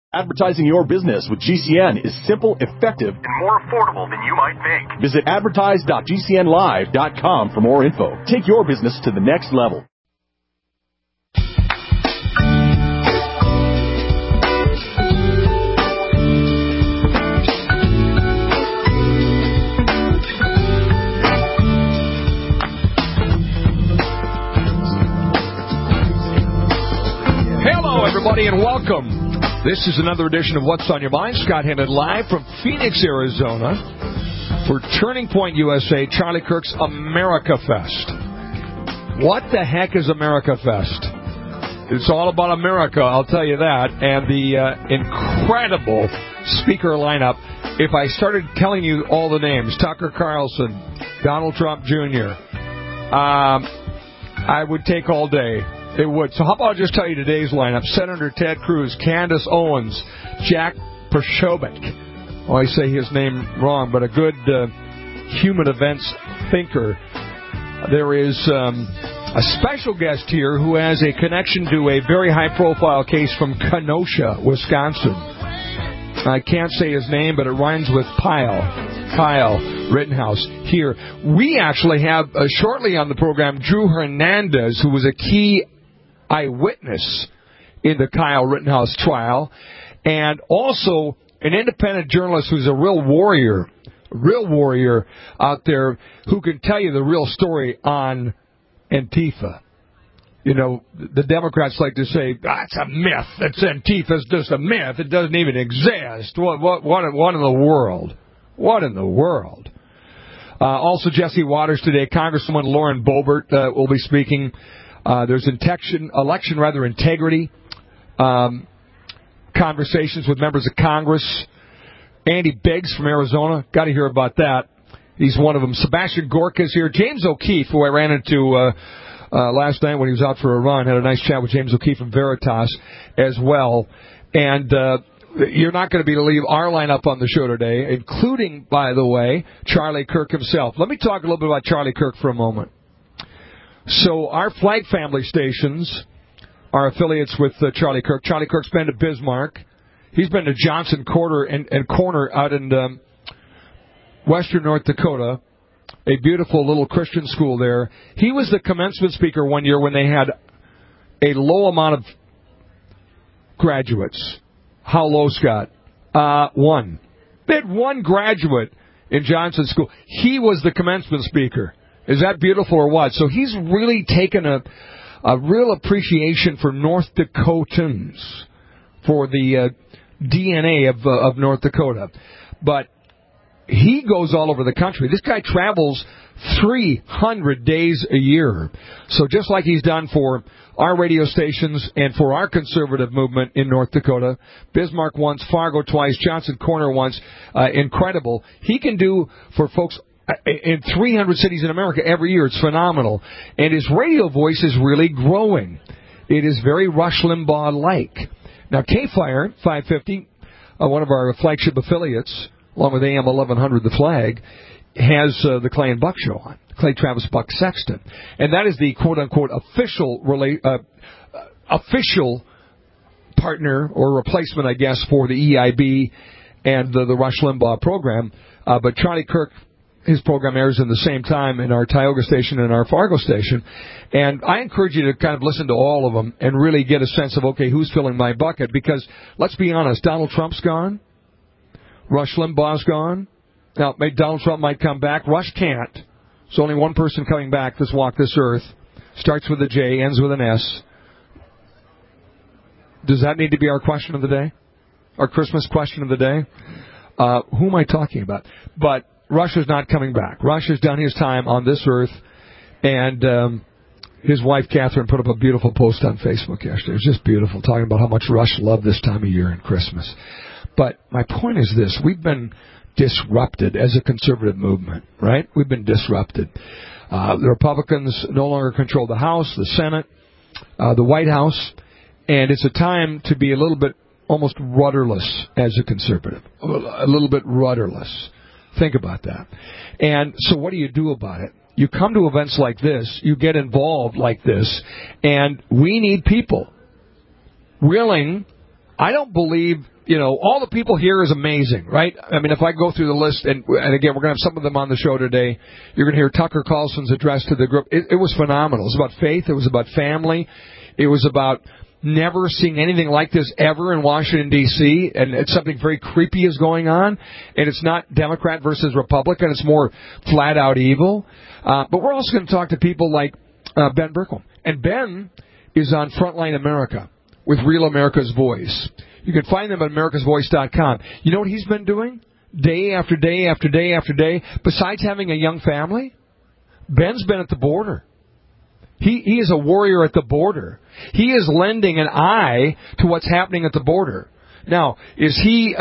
Advertising your business with GCN is simple, effective, and more affordable than you might think. Visit advertise.gcnlive.com for more info. Take your business to the next level. Hello, everybody, and welcome. This is another edition of What's on Your Mind. Scott Hennon live from Phoenix, Arizona for Turning Point USA, Charlie Kirk's America Fest. What the heck is America Fest? It's all about America, I'll tell you that. And the incredible speaker lineup. If I started telling you all the names, Tucker Carlson, Donald Trump Jr., I would take all day. It would. So how about I just tell you today's lineup? Senator Ted Cruz, Candace Owens, Jack Posobiec. Oh, I say his name wrong, but a good human events thinker. There is a special guest here who has a connection to a very high-profile case from Kenosha, Wisconsin. I can't say his name, but it rhymes with Kyle Rittenhouse here. We actually have, shortly on the program, Drew Hernandez, who was a key eyewitness in the Kyle Rittenhouse trial, and also an independent journalist who's a real warrior out there who can tell you the real story on Antifa. You know, the Democrats like to say, it's a myth. That's Antifa's just a myth. It doesn't even exist. What in the world? What in the world? Also, Jesse Waters today, Congresswoman Lauren Boebert will be speaking. There's election integrity conversations with members of Congress. Andy Biggs from Arizona, got to hear about that. He's one of them. Sebastian Gorka is here. James O'Keefe, who I ran into last night when he was out for a run, had a nice chat with James O'Keefe from Veritas as well. And you're not going to believe our lineup on the show today, including, by the way, Charlie Kirk himself. Let me talk a little bit about Charlie Kirk for a moment. So our flag family stations are affiliates with Charlie Kirk. Charlie Kirk's been to Bismarck. He's been to Johnson Corner out in western North Dakota, a beautiful little Christian school there. He was the commencement speaker one year when they had a low amount of graduates. How low, Scott? One. They had one graduate in Johnson School. He was the commencement speaker. Is that beautiful or what? So he's really taken a real appreciation for North Dakotans, for the DNA of North Dakota. But he goes all over the country. This guy travels 300 days a year. So just like he's done for our radio stations and for our conservative movement in North Dakota, Bismarck once, Fargo twice, Johnson Corner once, incredible. He can do for folks in 300 cities in America every year. It's phenomenal. And his radio voice is really growing. It is very Rush Limbaugh-like. Now, K-Fire 550, one of our flagship affiliates, along with AM 1100 The Flag, has the Clay and Buck Show on. Clay Travis Buck Sexton. And that is the quote-unquote official partner or replacement, I guess, for the EIB and the Rush Limbaugh program. But Charlie Kirk, his program airs in the same time in our Tioga station and our Fargo station. And I encourage you to kind of listen to all of them and really get a sense of, okay, who's filling my bucket? Because, let's be honest, Donald Trump's gone. Rush Limbaugh's gone. Now, Donald Trump might come back. Rush can't. There's only one person coming back that's walked this earth. Starts with a J, ends with an S. Does that need to be our question of the day? Our Christmas question of the day? Who am I talking about? But Rush is not coming back. Rush has done his time on this earth, and his wife, Catherine, put up a beautiful post on Facebook yesterday. It was just beautiful, talking about how much Rush loved this time of year and Christmas. But my point is this. We've been disrupted as a conservative movement, right? We've been disrupted. The Republicans no longer control the House, the Senate, the White House, and it's a time to be a little bit almost rudderless as a conservative, a little bit rudderless. Think about that. And so what do you do about it? You come to events like this, you get involved like this, and we need people willing. I don't believe all the people here is amazing, right? I mean, if I go through the list, and again, we're going to have some of them on the show today. You're going to hear Tucker Carlson's address to the group. It was phenomenal. It was about faith. It was about family. It was about never seeing anything like this ever in Washington, D.C., and it's something very creepy is going on, and it's not Democrat versus Republican. It's more flat-out evil. But we're also going to talk to people like Ben Berkholm. And Ben is on Frontline America with Real America's Voice. You can find them at americasvoice.com. You know what he's been doing day after day after day after day? Besides having a young family, Ben's been at the border. He is a warrior at the border. He is lending an eye to what's happening at the border. Now, is he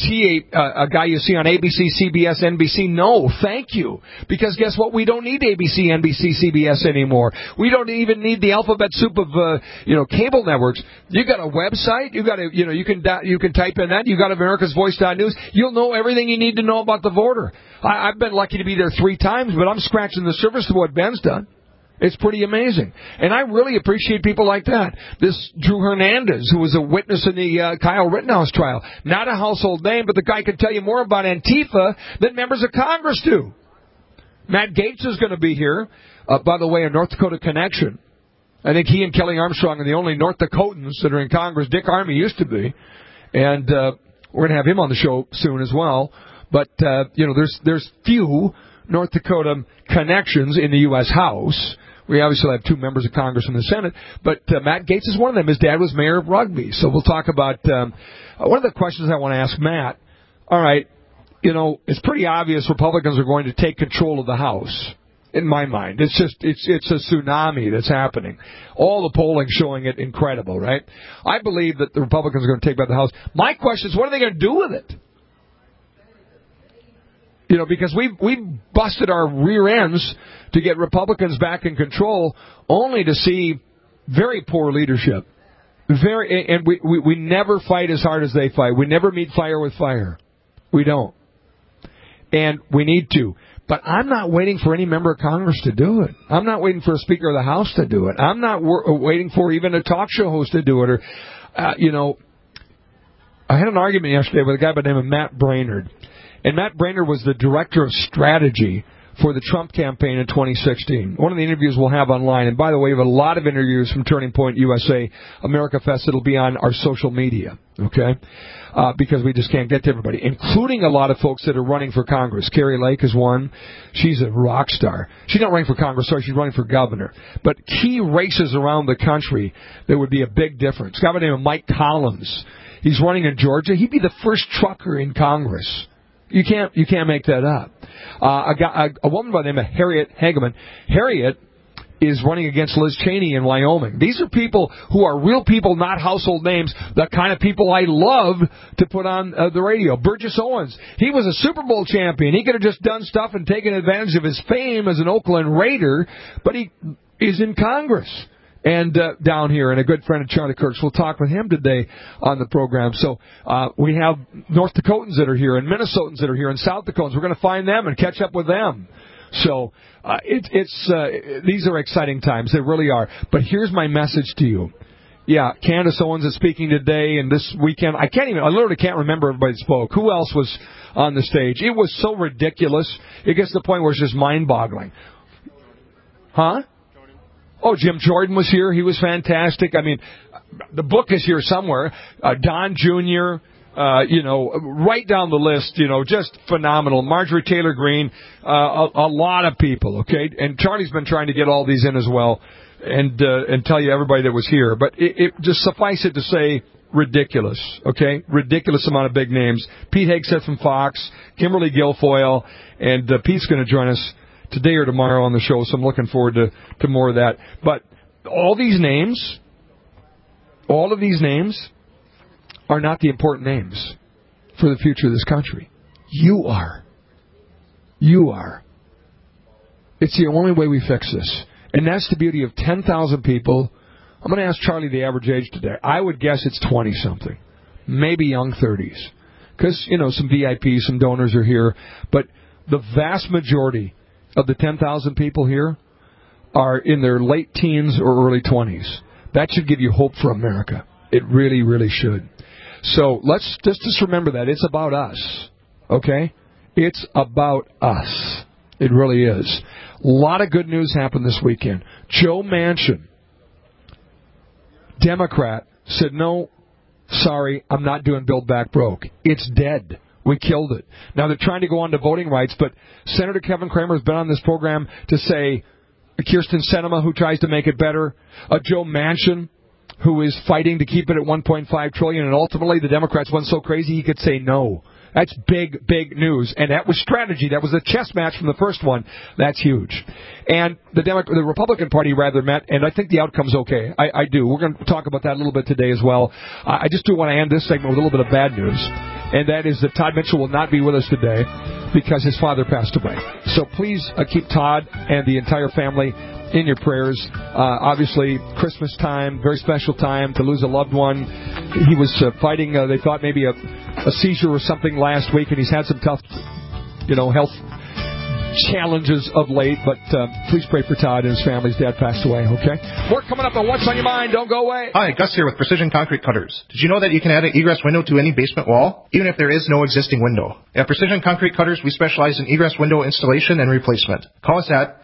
a guy you see on ABC, CBS, NBC? No, thank you. Because guess what? We don't need ABC, NBC, CBS anymore. We don't even need the alphabet soup of cable networks. You got a website. You got you can type in that. You got AmericasVoice.news. You'll know everything you need to know about the border. I've been lucky to be there 3 times, but I'm scratching the surface of what Ben's done. It's pretty amazing. And I really appreciate people like that. This Drew Hernandez, who was a witness in the Kyle Rittenhouse trial. Not a household name, but the guy can tell you more about Antifa than members of Congress do. Matt Gaetz is going to be here. By the way, a North Dakota connection. I think he and Kelly Armstrong are the only North Dakotans that are in Congress. Dick Armey used to be. And we're going to have him on the show soon as well. But, there's few North Dakota connections in the U.S. House. We obviously have 2 members of Congress in the Senate, but Matt Gaetz is one of them. His dad was mayor of Rugby. So we'll talk about one of the questions I want to ask Matt. All right, it's pretty obvious Republicans are going to take control of the House, in my mind. It's a tsunami that's happening. All the polling showing it incredible, right? I believe that the Republicans are going to take back the House. My question is, what are they going to do with it? Because we busted our rear ends to get Republicans back in control, only to see very poor leadership. And we never fight as hard as they fight. We never meet fire with fire. We don't. And we need to. But I'm not waiting for any member of Congress to do it. I'm not waiting for a Speaker of the House to do it. I'm not waiting for even a talk show host to do it. Or, I had an argument yesterday with a guy by the name of Matt Brainerd. And Matt Brainerd was the director of strategy for the Trump campaign in 2016. One of the interviews we'll have online. And by the way, we have a lot of interviews from Turning Point USA, America Fest. It'll be on our social media, okay? Because we just can't get to everybody, including a lot of folks that are running for Congress. Carrie Lake is one. She's a rock star. She's not running for Congress, sorry, she's running for governor. But key races around the country, there would be a big difference. A guy by the name of Mike Collins. He's running in Georgia. He'd be the first trucker in Congress. You can't make that up. A woman by the name of Harriet Hageman. Harriet is running against Liz Cheney in Wyoming. These are people who are real people, not household names, the kind of people I love to put on the radio. Burgess Owens, he was a Super Bowl champion. He could have just done stuff and taken advantage of his fame as an Oakland Raider, but he is in Congress. And down here, and a good friend of Charlie Kirk's. We'll talk with him today on the program. So we have North Dakotans that are here, and Minnesotans that are here, and South Dakotans. We're going to find them and catch up with them. So these are exciting times. They really are. But here's my message to you. Yeah, Candace Owens is speaking today, and this weekend. I literally can't remember everybody that spoke. Who else was on the stage? It was so ridiculous. It gets to the point where it's just mind-boggling. Huh? Oh, Jim Jordan was here. He was fantastic. I mean, the book is here somewhere. Don Jr., right down the list, just phenomenal. Marjorie Taylor Greene, a lot of people, okay? And Charlie's been trying to get all these in as well and tell you everybody that was here. But it just suffice it to say ridiculous, okay? Ridiculous amount of big names. Pete Hegseth from Fox, Kimberly Guilfoyle, and Pete's going to join us today or tomorrow on the show, so I'm looking forward to more of that. But all of these names are not the important names for the future of this country. You are. It's the only way we fix this. And that's the beauty of 10,000 people. I'm going to ask Charlie the average age today. I would guess it's 20-something, maybe young 30s. Because, some VIPs, some donors are here. But the vast majority of the 10,000 people here are in their late teens or early 20s. That should give you hope for America. It really, really should. So let's just remember that. It's about us, okay? It's about us. It really is. A lot of good news happened this weekend. Joe Manchin, Democrat, said, no, sorry, I'm not doing Build Back Broke. It's dead. We killed it. Now they're trying to go on to voting rights, but Senator Kevin Cramer has been on this program to say Kirsten Sinema, who tries to make it better, Joe Manchin, who is fighting to keep it at $1.5 trillion, and ultimately the Democrats went so crazy he could say no. That's big, big news. And that was strategy. That was a chess match from the first one. That's huge. And the Republican Party rather met, and I think the outcome's okay. I do. We're going to talk about that a little bit today as well. I just do want to end this segment with a little bit of bad news, and that is that Todd Mitchell will not be with us today because his father passed away. So please keep Todd and the entire family in your prayers. Obviously, Christmas time, very special time to lose a loved one. He was fighting, they thought maybe a seizure or something last week, and he's had some tough, health challenges of late. But please pray for Todd and his family. His dad passed away, okay? More coming up on What's on Your Mind. Don't go away. Hi, Gus here with Precision Concrete Cutters. Did you know that you can add an egress window to any basement wall, even if there is no existing window? At Precision Concrete Cutters, we specialize in egress window installation and replacement. Call us at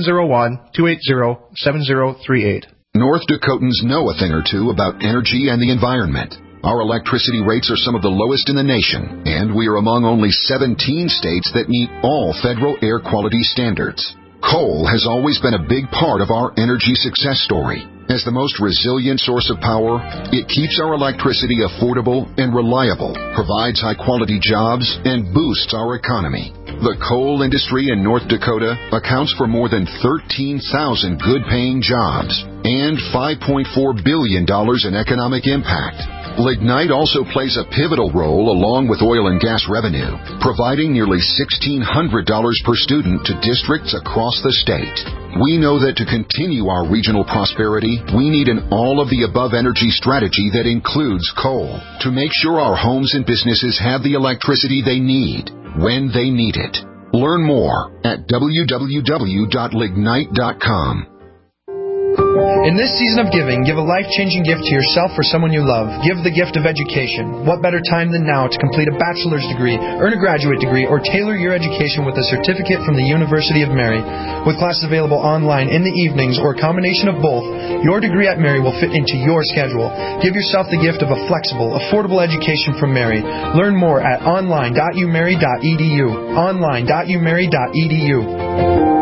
701-280-7038. North Dakotans know a thing or two about energy and the environment. Our electricity rates are some of the lowest in the nation, and we are among only 17 states that meet all federal air quality standards. Coal has always been a big part of our energy success story. As the most resilient source of power, it keeps our electricity affordable and reliable, provides high-quality jobs, and boosts our economy. The coal industry in North Dakota accounts for more than 13,000 good-paying jobs and $5.4 billion in economic impact. Lignite also plays a pivotal role along with oil and gas revenue, providing nearly $1,600 per student to districts across the state. We know that to continue our regional prosperity, we need an all-of-the-above energy strategy that includes coal to make sure our homes and businesses have the electricity they need when they need it. Learn more at www.lignite.com. In this season of giving, give a life-changing gift to yourself or someone you love. Give the gift of education. What better time than now to complete a bachelor's degree, earn a graduate degree, or tailor your education with a certificate from the University of Mary. With classes available online in the evenings or a combination of both, your degree at Mary will fit into your schedule. Give yourself the gift of a flexible, affordable education from Mary. Learn more at online.umary.edu. online.umary.edu.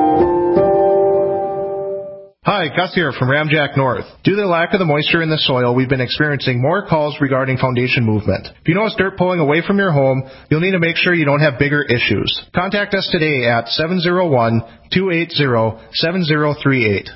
Hi, Gus here from Ramjack North. Due to the lack of the moisture in the soil, we've been experiencing more calls regarding foundation movement. If you notice dirt pulling away from your home, you'll need to make sure you don't have bigger issues. Contact us today at 701-280-7038.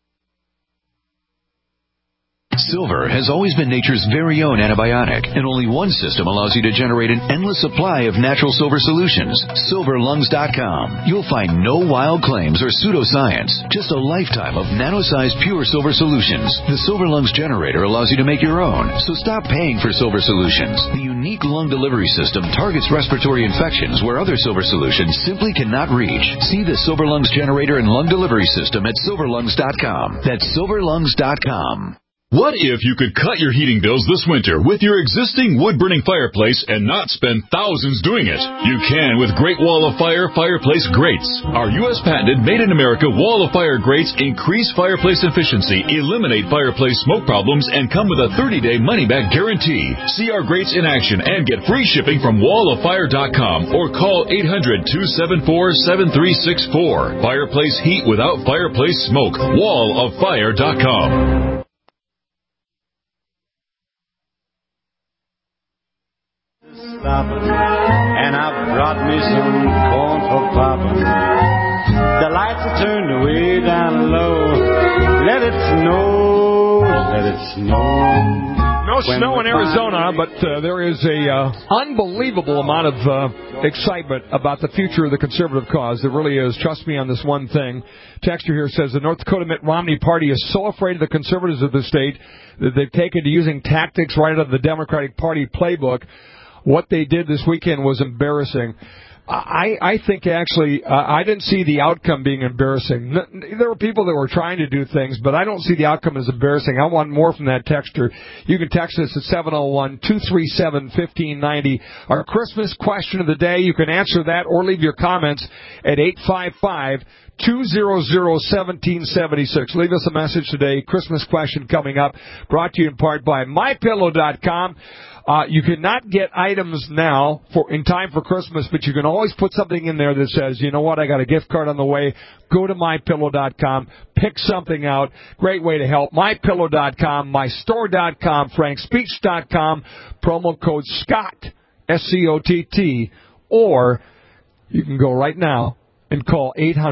Silver has always been nature's very own antibiotic, and only one system allows you to generate an endless supply of natural silver solutions. SilverLungs.com. You'll find no wild claims or pseudoscience, just a lifetime of nano-sized pure silver solutions. The Silver Lungs generator allows you to make your own, so stop paying for silver solutions. The unique lung delivery system targets respiratory infections where other silver solutions simply cannot reach. See the Silver Lungs generator and lung delivery system at SilverLungs.com. That's SilverLungs.com. What if you could cut your heating bills this winter with your existing wood-burning fireplace and not spend thousands doing it? You can with Great Wall of Fire fireplace grates. Our U.S. patented made-in-America Wall of Fire grates increase fireplace efficiency, eliminate fireplace smoke problems, and come with a 30-day money-back guarantee. See our grates in action and get free shipping from walloffire.com or call 800-274-7364. Fireplace heat without fireplace smoke. walloffire.com. And I've brought me some corn for popping. The lights are turned way down low. Let it snow, let it snow. No snow in Arizona, but there is a unbelievable amount of excitement about the future of the conservative cause. There really is. Trust me on this one thing. Texter here says the North Dakota Mitt Romney party is so afraid of the conservatives of the state that they've taken to using tactics right out of the Democratic Party playbook. What they did this weekend was embarrassing. I think actually I didn't see the outcome being embarrassing. There were people that were trying to do things, but I don't see the outcome as embarrassing. I want more from that texter. You can text us at 701-237-1590. Our Christmas question of the day, you can answer that or leave your comments at 855-200-1776. Leave us a message today. Christmas question coming up, brought to you in part by MyPillow.com. You cannot get items now in time for Christmas, but you can always put something in there that says, you know what, I got a gift card on the way. Go to MyPillow.com, pick something out. Great way to help. MyPillow.com, MyStore.com, FrankSpeech.com, promo code SCOTT, SCOTT, or you can go right now and call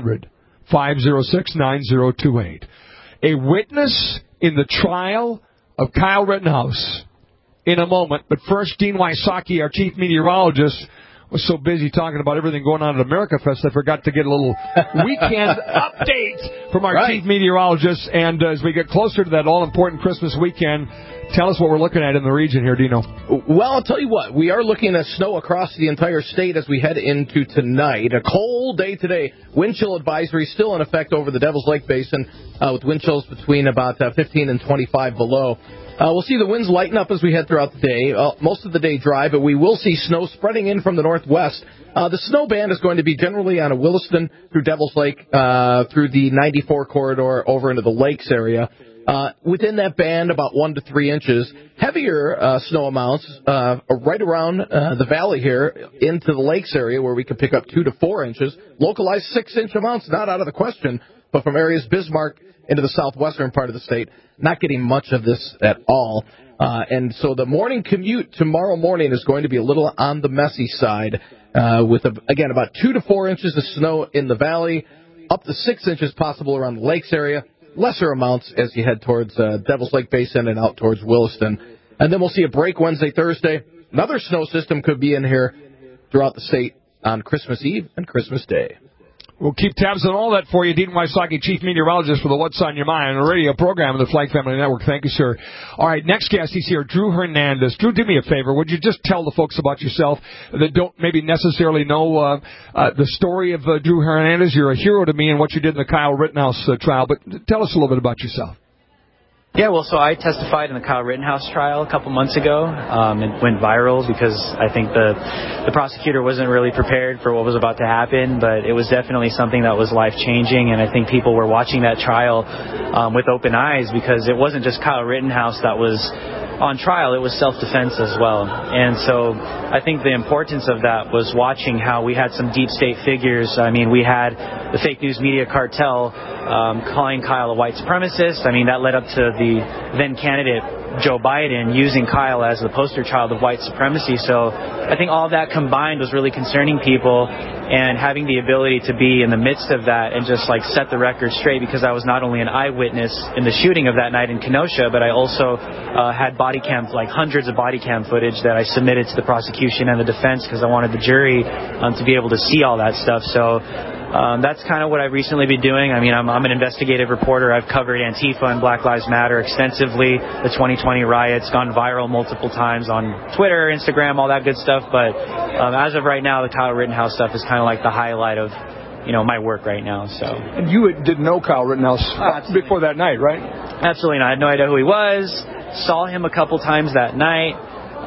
800-506-9028. A witness in the trial of Kyle Rittenhouse in a moment. But first, Dean Wysocki, our chief meteorologist, was so busy talking about everything going on at America Fest, I forgot to get a little weekend update from our chief meteorologist. And as we get closer to that all-important Christmas weekend, tell us what we're looking at in the region here, Dino. Well, I'll tell you what. We are looking at snow across the entire state as we head into tonight. A cold day today. Wind chill advisory still in effect over the Devil's Lake Basin with wind chills between about 15 and 25 below. We'll see the winds lighten up as we head throughout the day. Most of the day dry, but we will see snow spreading in from the northwest. The snow band is going to be generally on a Williston through Devil's Lake, through the 94 corridor over into the lakes area. Within that band, about 1 to 3 inches. Heavier snow amounts right around the valley here into the lakes area where we can pick up 2 to 4 inches. Localized 6-inch amounts, not out of the question, but from areas Bismarck into the southwestern part of the state, not getting much of this at all. And so the morning commute tomorrow morning is going to be a little on the messy side with, again, about 2 to 4 inches of snow in the valley, up to 6 inches possible around the lakes area. Lesser amounts as you head towards Devil's Lake Basin and out towards Williston. And then we'll see a break Wednesday, Thursday. Another snow system could be in here throughout the state on Christmas Eve and Christmas Day. We'll keep tabs on all that for you. Dean Wysocki, chief meteorologist for the What's on Your Mind, a radio program of the Flag Family Network. Thank you, sir. All right, next guest, he's here, Drew Hernandez. Drew, do me a favor. Would you just tell the folks about yourself that don't maybe necessarily know the story of Drew Hernandez? You're a hero to me in what you did in the Kyle Rittenhouse trial, but tell us a little bit about yourself. Yeah, well, so I testified in the Kyle Rittenhouse trial a couple months ago. It went viral because I think the prosecutor wasn't really prepared for what was about to happen, but it was definitely something that was life-changing, and I think people were watching that trial with open eyes because it wasn't just Kyle Rittenhouse that was on trial, it was self-defense as well. And so I think the importance of that was watching how we had some deep state figures. I mean, we had the fake news media cartel calling Kyle a white supremacist. I mean, that led up to the then candidate Joe Biden using Kyle as the poster child of white supremacy. So I think all of that combined was really concerning people, and having the ability to be in the midst of that and just like set the record straight, because I was not only an eyewitness in the shooting of that night in Kenosha, but I also had body cam, like hundreds of body cam footage that I submitted to the prosecution and the defense because I wanted the jury to be able to see all that stuff. So that's kind of what I've recently been doing. I mean, I'm an investigative reporter. I've covered Antifa and Black Lives Matter extensively. The 2020 riots, gone viral multiple times on Twitter, Instagram, all that good stuff. But as of right now, the Kyle Rittenhouse stuff is kind of like the highlight of, you know, my work right now. So. And you didn't know Kyle Rittenhouse before that night, right? Absolutely not. I had no idea who he was. Saw him a couple times that night.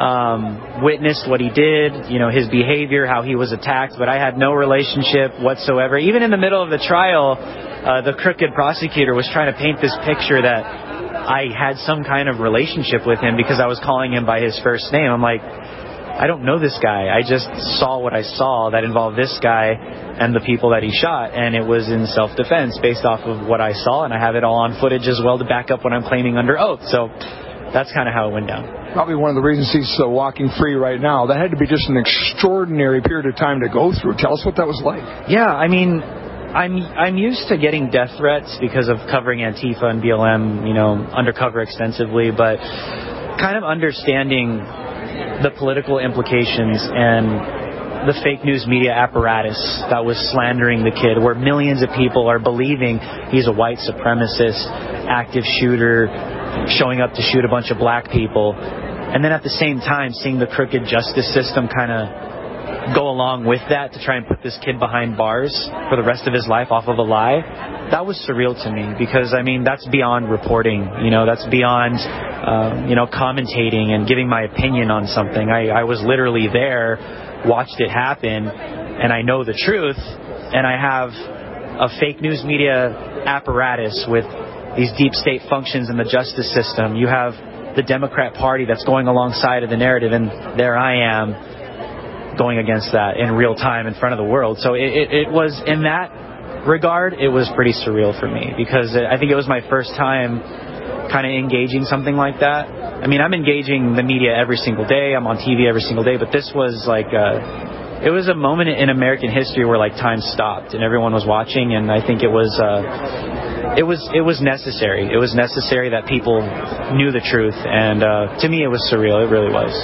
Witnessed what he did, you know, his behavior, how he was attacked, but I had no relationship whatsoever. Even in the middle of the trial, the crooked prosecutor was trying to paint this picture that I had some kind of relationship with him because I was calling him by his first name. I'm like, I don't know this guy. I just saw what I saw that involved this guy and the people that he shot, and it was in self-defense based off of what I saw, and I have it all on footage as well to back up what I'm claiming under oath. So that's kind of how it went down. Probably one of the reasons he's walking free right now. That had to be just an extraordinary period of time to go through. Tell us what that was like. Yeah, I mean, I'm used to getting death threats because of covering Antifa and BLM, you know, undercover extensively, but kind of understanding the political implications and the fake news media apparatus that was slandering the kid, where millions of people are believing he's a white supremacist, active shooter, showing up to shoot a bunch of black people, and then at the same time seeing the crooked justice system kind of go along with that to try and put this kid behind bars for the rest of his life off of a lie, that was surreal to me because, I mean, that's beyond reporting. That's beyond, commentating and giving my opinion on something. I was literally there, watched it happen, and I know the truth, and I have a fake news media apparatus with these deep state functions in the justice system. You have the Democrat Party that's going alongside of the narrative, and there I am going against that in real time in front of the world. So it was, in that regard, it was pretty surreal for me because I think it was my first time kind of engaging something like that. I mean, I'm engaging the media every single day. I'm on TV every single day, but this was like it was a moment in American history where like time stopped and everyone was watching, and I think it was necessary. It was necessary that people knew the truth, and to me it was surreal. It really was.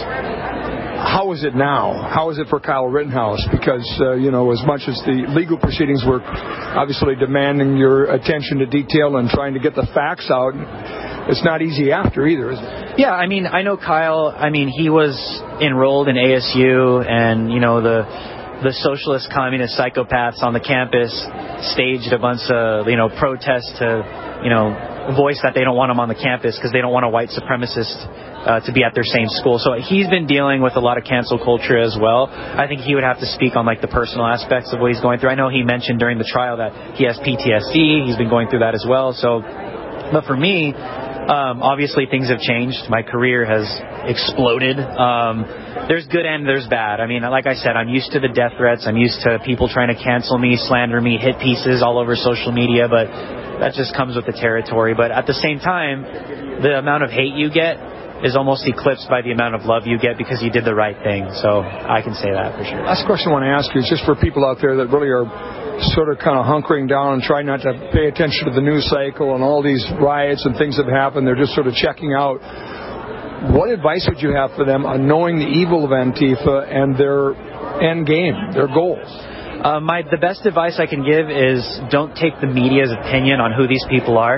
How is it now? How is it for Kyle Rittenhouse? Because, as much as the legal proceedings were obviously demanding your attention to detail and trying to get the facts out, it's not easy after either, is it? Yeah, I mean, I know Kyle. I mean, he was enrolled in ASU, and, the socialist communist psychopaths on the campus staged a bunch of, protests to, voice that they don't want him on the campus because they don't want a white supremacist to be at their same school. So he's been dealing with a lot of cancel culture as well. I think he would have to speak on like the personal aspects of what he's going through. I know he mentioned during the trial that he has PTSD. He's been going through that as well. But for me, obviously things have changed. My career has exploded. There's good and there's bad. I mean, like I said, I'm used to the death threats. I'm used to people trying to cancel me, slander me, hit pieces all over social media, but that just comes with the territory. But at the same time, the amount of hate you get is almost eclipsed by the amount of love you get because you did the right thing. So I can say that for sure. Last question I want to ask you is just for people out there that really are sort of kind of hunkering down and trying not to pay attention to the news cycle and all these riots and things that have happened. They're just sort of checking out. What advice would you have for them on knowing the evil of Antifa and their end game, their goals? The best advice I can give is don't take the media's opinion on who these people are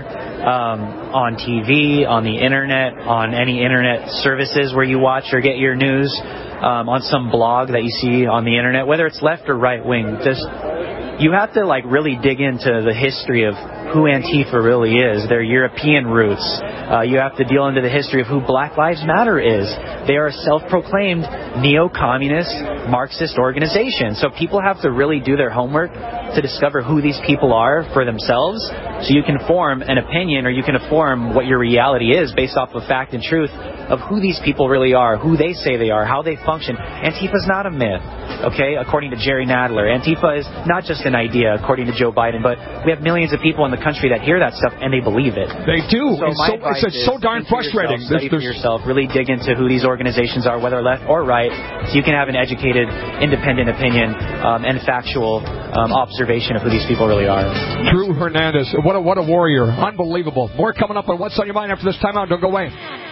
on TV, on the internet, on any internet services where you watch or get your news, on some blog that you see on the internet, whether it's left or right wing. You have to really dig into the history of who Antifa really is, their European roots. You have to deal into the history of who Black Lives Matter is. They are a self-proclaimed neo-communist Marxist organization. So people have to really do their homework to discover who these people are for themselves, so you can form an opinion, or you can form what your reality is based off of fact and truth of who these people really are, who they say they are, how they function. Antifa's not a myth, okay, according to Jerry Nadler. Antifa is not just an idea, according to Joe Biden, but we have millions of people in the country that hear that stuff and they believe it. They do. So it's so darn frustrating. Study for yourself, really dig into who these organizations are, whether left or right, so you can have an educated, independent opinion and factual observation of who these people really are. Drew Hernandez, what a warrior. Unbelievable. More coming up on What's on Your Mind after this timeout. Don't go away.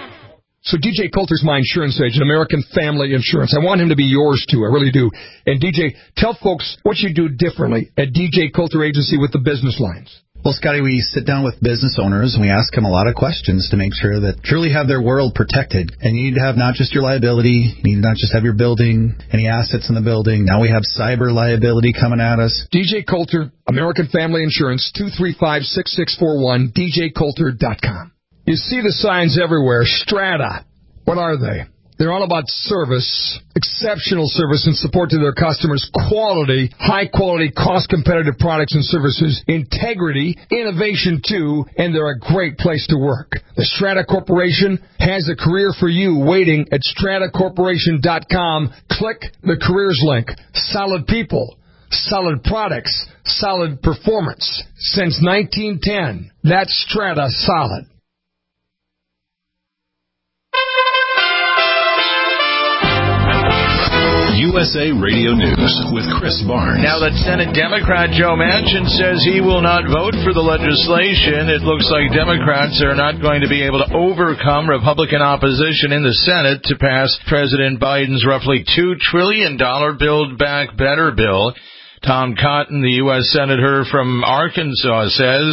So DJ Coulter's my insurance agent, American Family Insurance. I want him to be yours, too. I really do. And DJ, tell folks what you do differently at DJ Coulter Agency with the business lines. Well, Scotty, we sit down with business owners and we ask them a lot of questions to make sure that truly have their world protected. And you need to have not just your liability, you need to not just have your building, any assets in the building. Now we have cyber liability coming at us. DJ Coulter, American Family Insurance, 235-6641, djcoulter.com. You see the signs everywhere. Strata. What are they? They're all about service, exceptional service and support to their customers, quality, high-quality, cost-competitive products and services, integrity, innovation, too, and they're a great place to work. The Strata Corporation has a career for you waiting at stratacorporation.com. Click the careers link. Solid people, solid products, solid performance. Since 1910, that's Strata Solid. USA Radio News with Chris Barnes. Now that Senate Democrat Joe Manchin says he will not vote for the legislation, it looks like Democrats are not going to be able to overcome Republican opposition in the Senate to pass President Biden's roughly $2 trillion Build Back Better bill. Tom Cotton, the U.S. Senator from Arkansas, says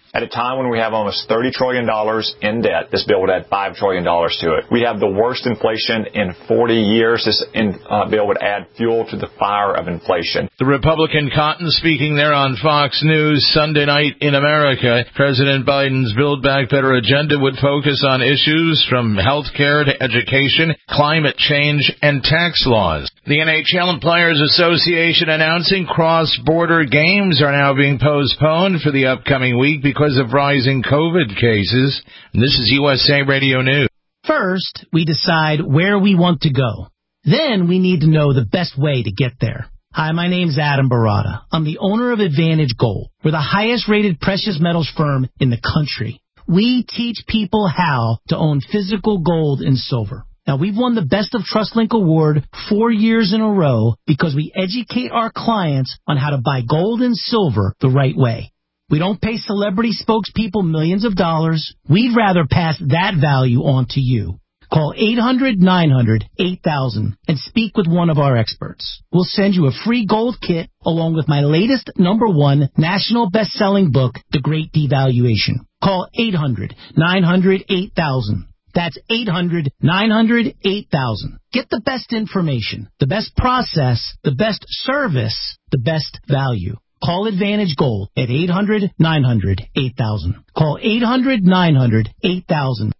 At a time when we have almost $30 trillion in debt, this bill would add $5 trillion to it. We have the worst inflation in 40 years. This bill would add fuel to the fire of inflation. The Republican Cotton speaking there on Fox News Sunday night in America. President Biden's Build Back Better agenda would focus on issues from health care to education, climate change, and tax laws. The NHL and Players Association announcing cross-border games are now being postponed for the upcoming week because of rising COVID cases. This is USA Radio News. First, we decide where we want to go. Then we need to know the best way to get there. Hi, my name's Adam Barada. I'm the owner of Advantage Gold. We're the highest-rated precious metals firm in the country. We teach people how to own physical gold and silver. Now, we've won the Best of TrustLink Award 4 years in a row because we educate our clients on how to buy gold and silver the right way. We don't pay celebrity spokespeople millions of dollars. We'd rather pass that value on to you. Call 800-900-8000 and speak with one of our experts. We'll send you a free gold kit along with my latest #1 national best-selling book, The Great Devaluation. Call 800-900-8000. That's 800-900-8000. Get the best information, the best process, the best service, the best value. Call Advantage Gold at 800-900-8000. Call 800-900-8000.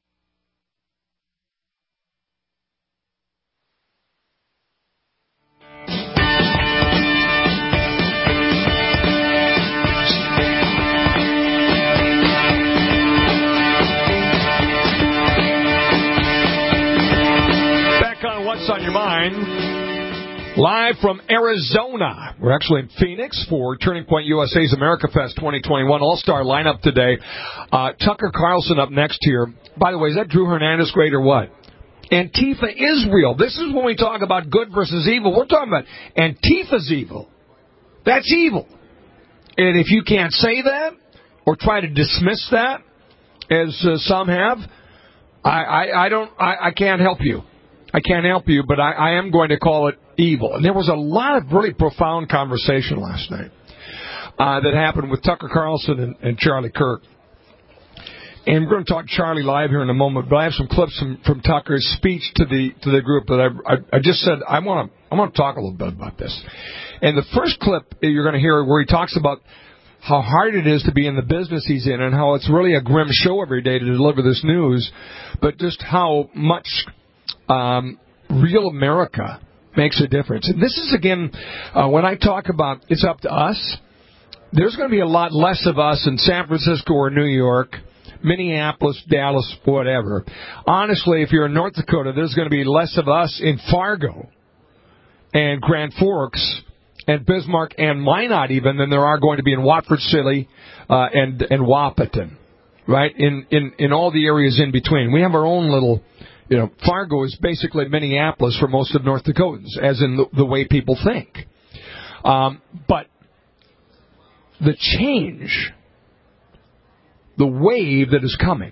Back on What's on Your Mind. Live from Arizona. We're actually in Phoenix for Turning Point USA's America Fest 2021 All-Star lineup today. Tucker Carlson up next here. By the way, is that Drew Hernandez great or what? Antifa is real. This is when we talk about good versus evil. We're talking about Antifa's evil. That's evil. And if you can't say that or try to dismiss that, as some have, I can't help you. I can't help you, but I am going to call it evil. And there was a lot of really profound conversation last night that happened with Tucker Carlson and Charlie Kirk. And we're going to talk Charlie live here in a moment, but I have some clips from Tucker's speech to the group that I just said I want to talk a little bit about this. And the first clip you're going to hear where he talks about how hard it is to be in the business he's in and how it's really a grim show every day to deliver this news, but just how much real America makes a difference. And this is, again, when I talk about it's up to us, there's going to be a lot less of us in San Francisco or New York, Minneapolis, Dallas, whatever. Honestly, if you're in North Dakota, there's going to be less of us in Fargo and Grand Forks and Bismarck and Minot even than there are going to be in Watford City and Wahpeton, right? In all the areas in between. We have our own little... Fargo is basically Minneapolis for most of North Dakotans, as in the way people think. But the change, the wave that is coming,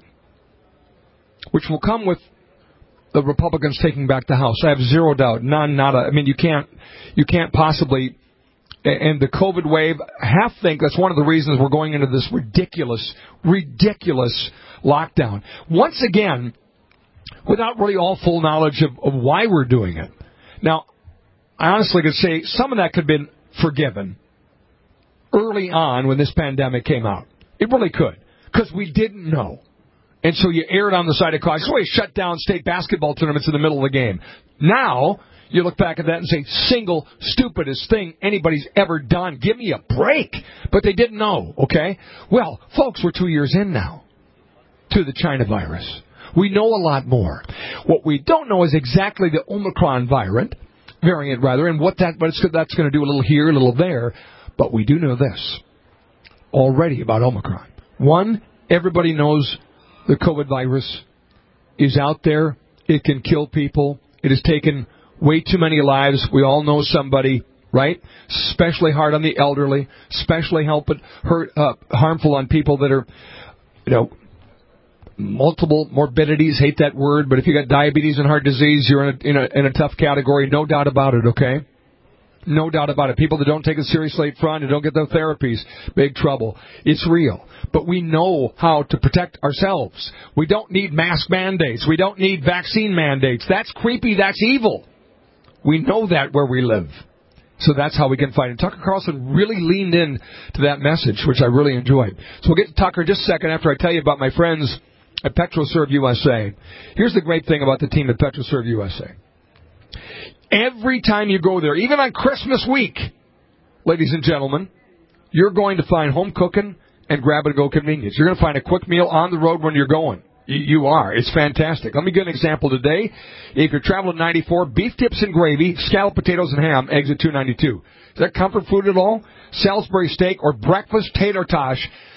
which will come with the Republicans taking back the House, I have zero doubt, nada. I mean, you can't possibly. And the COVID wave, I half think that's one of the reasons we're going into this ridiculous lockdown. Once again, without really all full knowledge of why we're doing it. Now, I honestly could say some of that could have been forgiven early on when this pandemic came out. It really could, because we didn't know. And so you erred on the side of caution. So we shut down state basketball tournaments in the middle of the game. Now, you look back at that and say, single stupidest thing anybody's ever done. Give me a break. But they didn't know, okay? Well, folks, we're 2 years in now to the China virus. We know a lot more. What we don't know is exactly the Omicron variant, and what that's going to do a little here, a little there. But we do know this already about Omicron. One, everybody knows the COVID virus is out there. It can kill people. It has taken way too many lives. We all know somebody, right? Especially hard on the elderly, especially harmful on people that are, multiple morbidities, hate that word, but if you got diabetes and heart disease, you're in a tough category, no doubt about it, okay? No doubt about it. People that don't take it seriously up front and don't get their therapies, big trouble. It's real. But we know how to protect ourselves. We don't need mask mandates. We don't need vaccine mandates. That's creepy. That's evil. We know that where we live. So that's how we can fight. And Tucker Carlson really leaned in to that message, which I really enjoyed. So we'll get to Tucker in just a second after I tell you about my friends at PetroServe USA. Here's the great thing about the team at PetroServe USA. Every time you go there, even on Christmas week, ladies and gentlemen, you're going to find home cooking and grab-and-go convenience. You're going to find a quick meal on the road when you're going. You are. It's fantastic. Let me give an example today. If you're traveling 94, beef tips and gravy, scalloped potatoes and ham, eggs at $2.92. Is that comfort food at all? Salisbury steak or breakfast tater tot,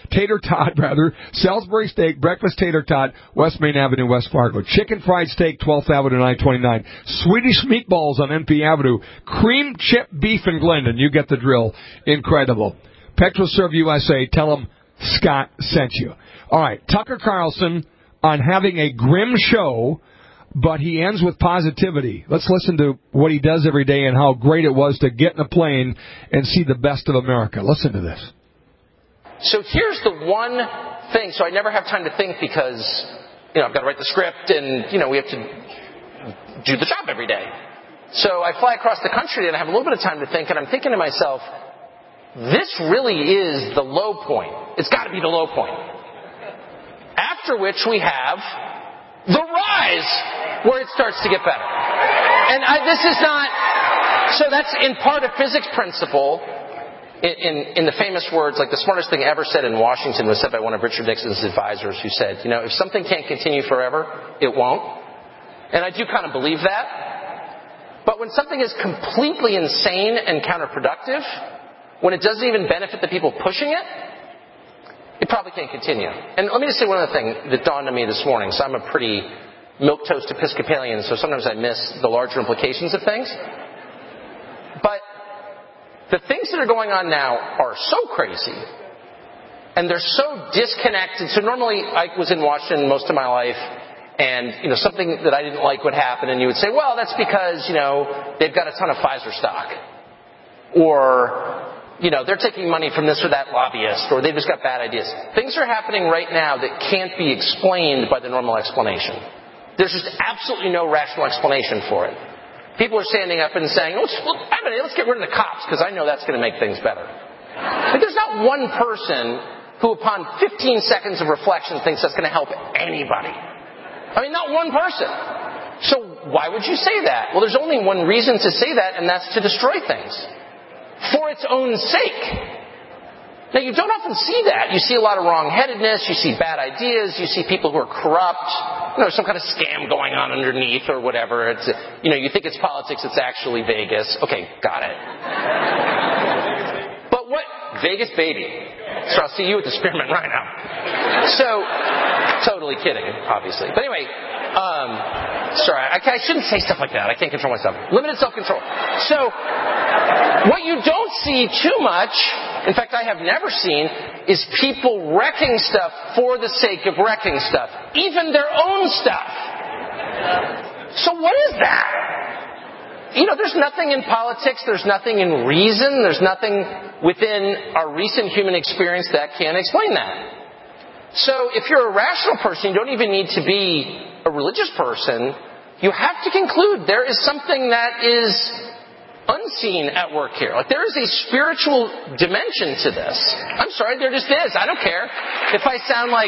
Salisbury steak, breakfast tater tot, West Main Avenue, West Fargo. Chicken fried steak, 12th Avenue, 929. Swedish meatballs on NP Avenue. Cream chip beef in Glendon. You get the drill. Incredible. PetroServe USA. Tell them Scott sent you. All right. Tucker Carlson on having a grim show, but he ends with positivity. Let's listen to what he does every day and how great it was to get in a plane and see the best of America. Listen to this. So here's the one thing. So I never have time to think because, I've got to write the script and, we have to do the job every day. So I fly across the country and I have a little bit of time to think, and I'm thinking to myself, this really is the low point. It's got to be the low point. After which we have the rise, where it starts to get better. And this is not... So that's in part a physics principle. In the famous words, like the smartest thing ever said in Washington was said by one of Richard Nixon's advisors, who said, if something can't continue forever, it won't. And I do kind of believe that. But when something is completely insane and counterproductive, when it doesn't even benefit the people pushing it, it probably can't continue. And let me just say one other thing that dawned on me this morning. So I'm a pretty milquetoast Episcopalian, so sometimes I miss the larger implications of things. But the things that are going on now are so crazy, and they're so disconnected. So normally I was in Washington most of my life, and something that I didn't like would happen, and you would say, well, that's because they've got a ton of Pfizer stock, or they're taking money from this or that lobbyist, or they've just got bad ideas. Things are happening right now that can't be explained by the normal explanation. There's just absolutely no rational explanation for it. People are standing up and saying, let's get rid of the cops, because I know that's going to make things better. But there's not one person who, upon 15 seconds of reflection, thinks that's going to help anybody. Not one person. So why would you say that? Well, there's only one reason to say that, and that's to destroy things. For its own sake. Now, you don't often see that. You see a lot of wrong-headedness. You see bad ideas. You see people who are corrupt. Some kind of scam going on underneath or whatever. It's, you think it's politics. It's actually Vegas. Okay, got it. But what? Vegas, baby. So I'll see you at the Spearmint right now. So, totally kidding, obviously. But anyway, sorry, I shouldn't say stuff like that. I can't control myself. Limited self-control. So, what you don't see too much, in fact, I have never seen, is people wrecking stuff for the sake of wrecking stuff. Even their own stuff. So what is that? There's nothing in politics, there's nothing in reason, there's nothing within our recent human experience that can explain that. So if you're a rational person, you don't even need to be a religious person, you have to conclude there is something that is unseen at work here. Like, there is a spiritual dimension to this. I'm sorry, there just is. I don't care if I sound like...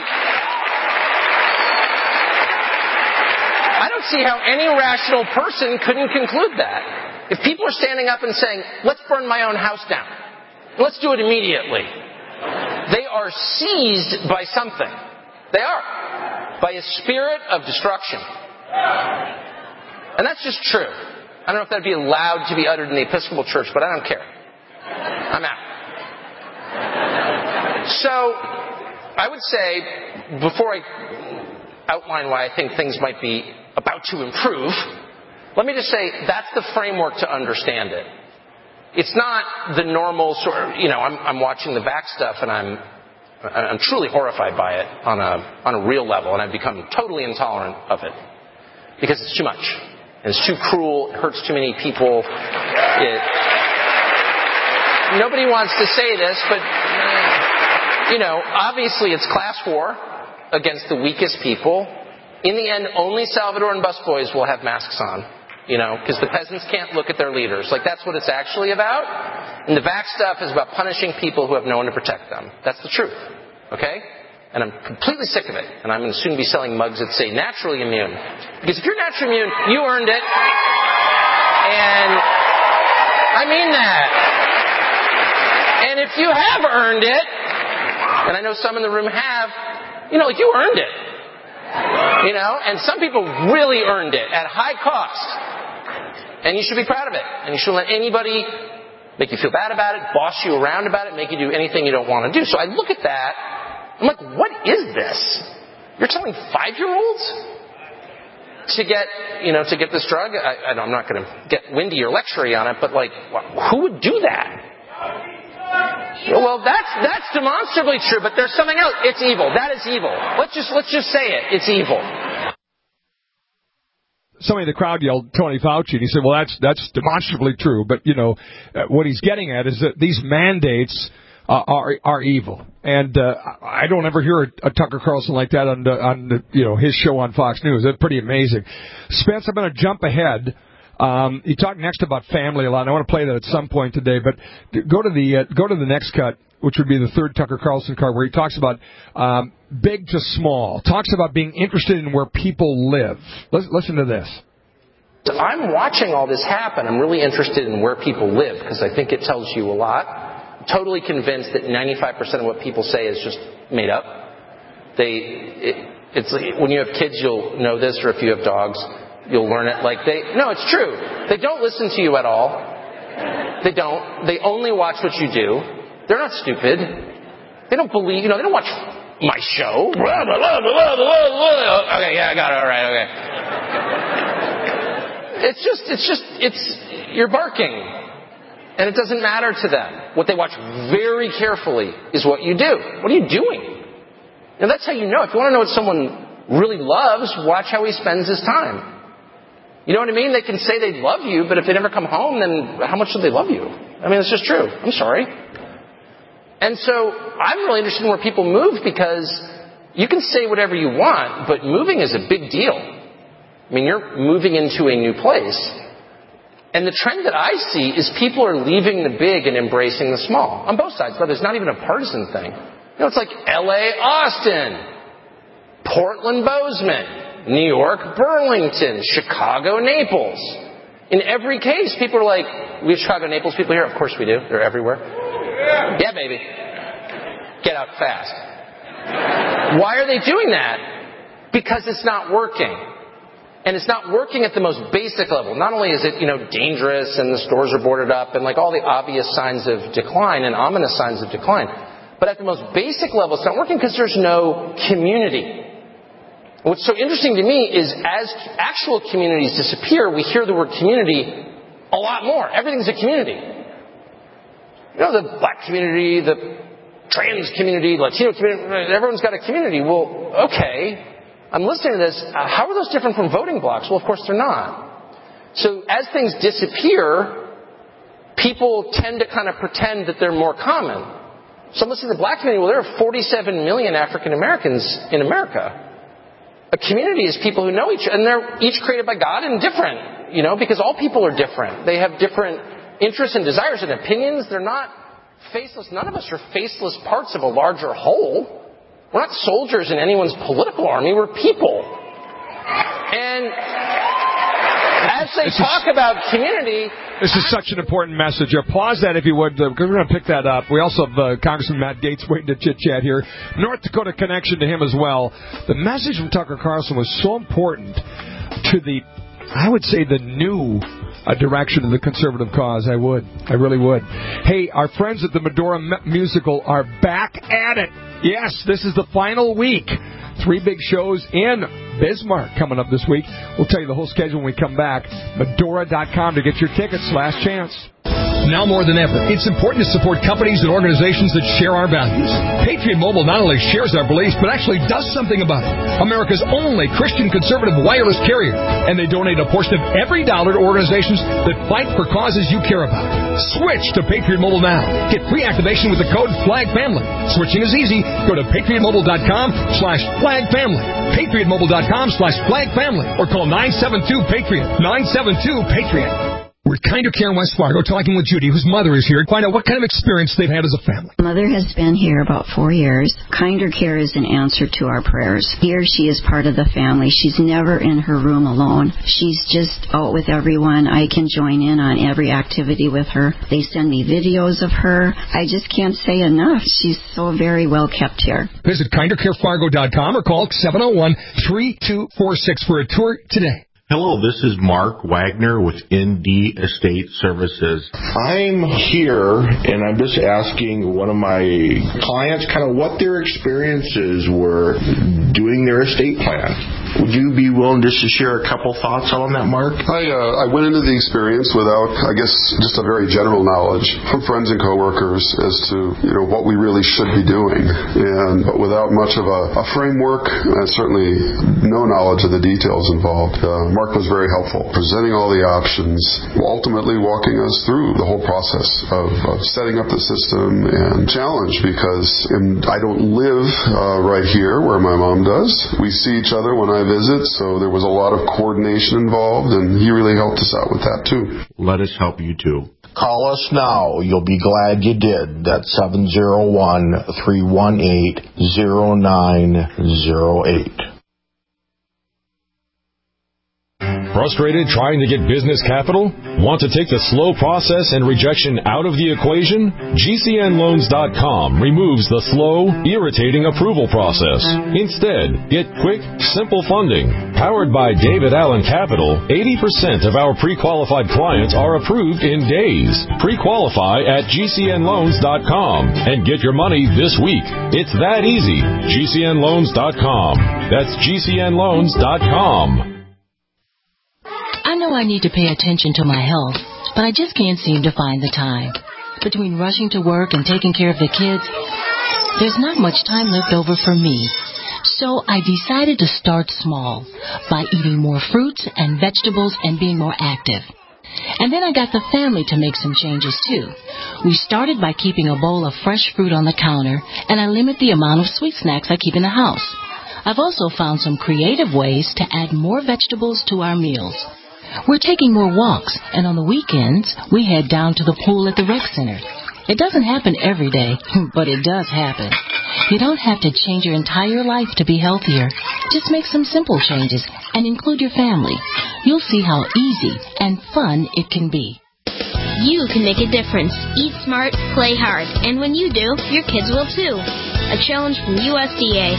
I don't see how any rational person couldn't conclude that. If people are standing up and saying, let's burn my own house down, let's do it immediately, they are seized by something. They are. By a spirit of destruction. And that's just true. I don't know if that'd be allowed to be uttered in the Episcopal Church, but I don't care. I'm out. So, I would say, before I outline why I think things might be about to improve, let me just say that's the framework to understand it. It's not the normal sort of, I'm watching the back stuff and I'm truly horrified by it on a real level, and I've become totally intolerant of it. Because it's too much. And it's too cruel. It hurts too many people. nobody wants to say this, but, obviously it's class war against the weakest people. In the end, only Salvadoran busboys will have masks on, because the peasants can't look at their leaders. Like, that's what it's actually about. And the vax stuff is about punishing people who have no one to protect them. That's the truth. Okay? And I'm completely sick of it. And I'm going to soon be selling mugs that say naturally immune. Because if you're naturally immune, you earned it. And I mean that. And if you have earned it, and I know some in the room have, you earned it. And some people really earned it at high cost. And you should be proud of it. And you shouldn't let anybody make you feel bad about it, boss you around about it, make you do anything you don't want to do. So I look at that, I'm like, what is this? You're telling 5-year-olds to get this drug? I'm not going to get windy or lectury on it, but who would do that? Well, that's demonstrably true, but there's something else. It's evil. That is evil. Let's just say it. It's evil. Somebody in the crowd yelled Tony Fauci, and he said, well, that's demonstrably true. But, what he's getting at is that these mandates are evil. And I don't ever hear a Tucker Carlson like that on his show on Fox News. That's pretty amazing. Spence, I'm going to jump ahead. You talked next about family a lot, and I want to play that at some point today. But go to the next cut, which would be the third Tucker Carlson card, where he talks about big to small. Talks about being interested in where people live. Listen to this. I'm watching all this happen. I'm really interested in where people live because I think it tells you a lot. I'm totally convinced that 95% of what people say is just made up. It's like, when you have kids, you'll know this, or if you have dogs, you'll learn it. No, it's true. They don't listen to you at all. They don't. They only watch what you do. They're not stupid. They don't believe, they don't watch my show. Okay, yeah, I got it. All right, okay. You're barking. And it doesn't matter to them. What they watch very carefully is what you do. What are you doing? And that's how you know. If you want to know what someone really loves, watch how he spends his time. You know what I mean? They can say they love you, but if they never come home, then how much do they love you? I mean, it's just true. I'm sorry. And so I'm really interested in where people move because you can say whatever you want, but moving is a big deal. I mean, you're moving into a new place. And the trend that I see is people are leaving the big and embracing the small. On both sides. But it's not even a partisan thing. It's like L.A. Austin, Portland Bozeman, New York Burlington, Chicago Naples. In every case, people are like, we have Chicago Naples people here? Of course we do. They're everywhere. Yeah, baby. Get out fast. Why are they doing that? Because it's not working. And it's not working at the most basic level. Not only is it, dangerous and the stores are boarded up and all the obvious signs of decline and ominous signs of decline, but at the most basic level, it's not working because there's no community. What's so interesting to me is as actual communities disappear, we hear the word community a lot more. Everything's a community. The black community, the trans community, Latino community, everyone's got a community. Well, okay. I'm listening to this. How are those different from voting blocks? Well, of course they're not. So as things disappear, people tend to kind of pretend that they're more common. So I'm listening to the black community. Well, there are 47 million African Americans in America. A community is people who know each other, and they're each created by God and different, because all people are different. They have different interests and desires and opinions. They're not faceless. None of us are faceless parts of a larger whole. We're not soldiers in anyone's political army. We're people. And as they talk about community... This is such an important message. Pause that if you would, because we're going to pick that up. We also have Congressman Matt Gaetz waiting to chit-chat here. North Dakota connection to him as well. The message from Tucker Carlson was so important to I would say, the new direction of the conservative cause. I really would. Hey, our friends at the Medora Musical are back at it. Yes, this is the final week. 3 big shows in Bismarck coming up this week. We'll tell you the whole schedule when we come back. Medora.com to get your tickets. Last chance. Now more than ever, it's important to support companies and organizations that share our values. Patriot Mobile not only shares our beliefs, but actually does something about it. America's only Christian conservative wireless carrier, and they donate a portion of every dollar to organizations that fight for causes you care about. Switch to Patriot Mobile now. Get free activation with the code FLAGFAMILY. Switching is easy. Go to patriotmobile.com/flagfamily. patriotmobile.com/flagfamily or call 972-PATRIOT. 972-PATRIOT. We're at Kinder Care in West Fargo talking with Judy, whose mother is here, to find out what kind of experience they've had as a family. Mother has been here about 4 years. Kinder Care is an answer to our prayers. Here she is part of the family. She's never in her room alone. She's just out with everyone. I can join in on every activity with her. They send me videos of her. I just can't say enough. She's so very well kept here. Visit KinderCareFargo.com or call 701-3246 for a tour today. Hello, this is Mark Wagner with ND Estate Services. I'm here, and I'm just asking one of my clients kind of what their experiences were doing their estate plan. Would you be willing just to share a couple thoughts on that, Mark? I went into the experience without, I guess, just a very general knowledge from friends and coworkers as to, what we really should be doing. But without much of a framework, certainly no knowledge of the details involved. Mark was very helpful, presenting all the options, ultimately walking us through the whole process of setting up the system and challenge, because I don't live right here where my mom does. We see each other when I visit, so there was a lot of coordination involved, and he really helped us out with that too. Let us help you too. Call us now. You'll be glad you did. That's 701-318-0908. Frustrated trying to get business capital? Want to take the slow process and rejection out of the equation? GCNloans.com removes the slow, irritating approval process. Instead, get quick, simple funding. Powered by David Allen Capital, 80% of our pre-qualified clients are approved in days. Pre-qualify at GCNloans.com and get your money this week. It's that easy. GCNloans.com. That's GCNloans.com. I know I need to pay attention to my health, but I just can't seem to find the time. Between rushing to work and taking care of the kids, there's not much time left over for me. So I decided to start small by eating more fruits and vegetables and being more active. And then I got the family to make some changes too. We started by keeping a bowl of fresh fruit on the counter, and I limit the amount of sweet snacks I keep in the house. I've also found some creative ways to add more vegetables to our meals. We're taking more walks, and on the weekends, we head down to the pool at the rec center. It doesn't happen every day, but it does happen. You don't have to change your entire life to be healthier. Just make some simple changes and include your family. You'll see how easy and fun it can be. You can make a difference. Eat smart, play hard. And when you do, your kids will too. A challenge from USDA.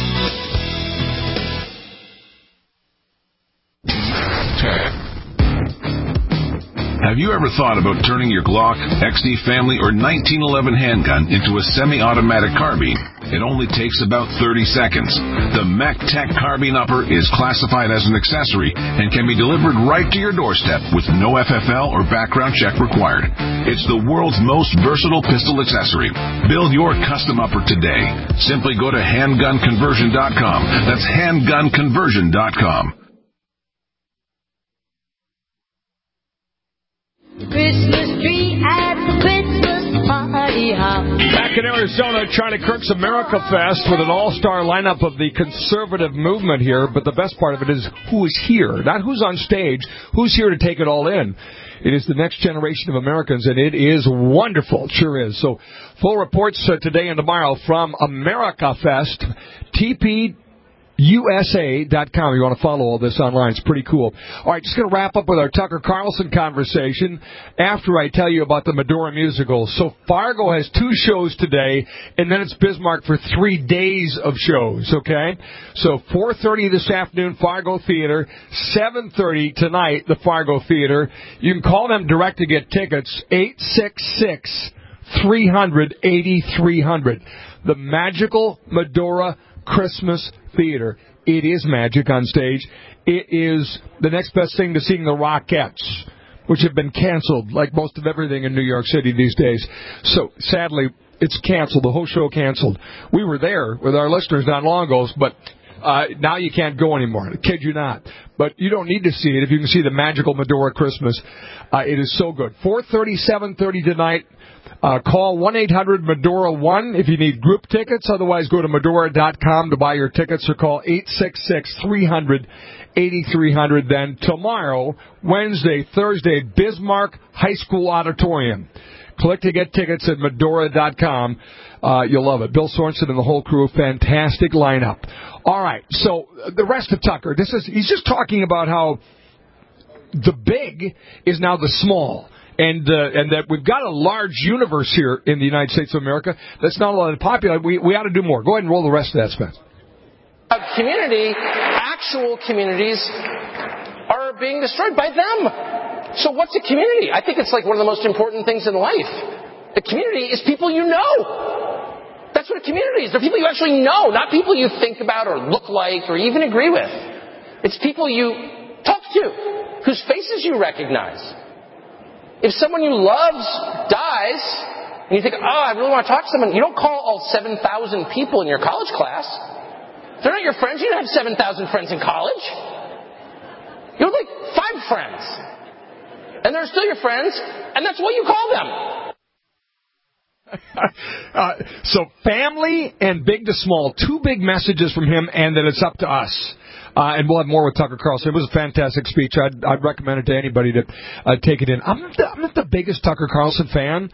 Have you ever thought about turning your Glock, XD Family, or 1911 handgun into a semi-automatic carbine? It only takes about 30 seconds. The MacTac Carbine Upper is classified as an accessory and can be delivered right to your doorstep with no FFL or background check required. It's the world's most versatile pistol accessory. Build your custom upper today. Simply go to handgunconversion.com. That's handgunconversion.com. Christmas tree at the Christmas party hop. Back in Arizona, Charlie Kirk's America Fest with an all-star lineup of the conservative movement here. But the best part of it is who is here, not who's on stage, who's here to take it all in. It is the next generation of Americans, and it is wonderful. It sure is. So full reports today and tomorrow from America Fest, TPUSA.com. You want to follow all this online. It's pretty cool. All right, just going to wrap up with our Tucker Carlson conversation after I tell you about the Medora musical. So Fargo has 2 shows today, and then it's Bismarck for 3 days of shows, okay? So 4:30 this afternoon, Fargo Theater. 7:30 tonight, the Fargo Theater. You can call them direct to get tickets, 866-300-8300. The Magical Medora Christmas Theater. It is magic on stage. It is the next best thing to seeing the Rockettes. which have been canceled, like most of everything in New York City these days. So, sadly, it's canceled. The whole show canceled. We were there with our listeners not long ago, but now you can't go anymore. I kid you not. But you don't need to see it if you can see the magical Medora Christmas. It is so good. 4:30, 7:30 tonight. Call 1-800-MEDORA-1 if you need group tickets. Otherwise, go to Medora.com to buy your tickets or call 866-300-8300. Then tomorrow, Wednesday, Thursday, Bismarck High School Auditorium. Click to get tickets at Medora.com. You'll love it. Bill Sorensen and the whole crew, fantastic lineup. All right, so the rest of Tucker, he's just talking about how the big is now the small. And that we've got a large universe here in the United States of America that's not a lot of popular. We ought to do more. Go ahead and roll the rest of that, Spence. Actual communities are being destroyed by them. So what's a community? I think it's like one of the most important things in life. A community is people you know. That's what a community is. They're people you actually know, not people you think about or look like or even agree with. It's people you talk to, whose faces you recognize. If someone you love dies, and you think, I really want to talk to someone, you don't call all 7,000 people in your college class. They're not your friends. You don't have 7,000 friends in college. You have like 5 friends. And they're still your friends, and that's what you call them. So family and big to small, 2 big messages from him, and that it's up to us. And we'll have more with Tucker Carlson. It was a fantastic speech. I'd recommend it to anybody to take it in. I'm not the biggest Tucker Carlson fan.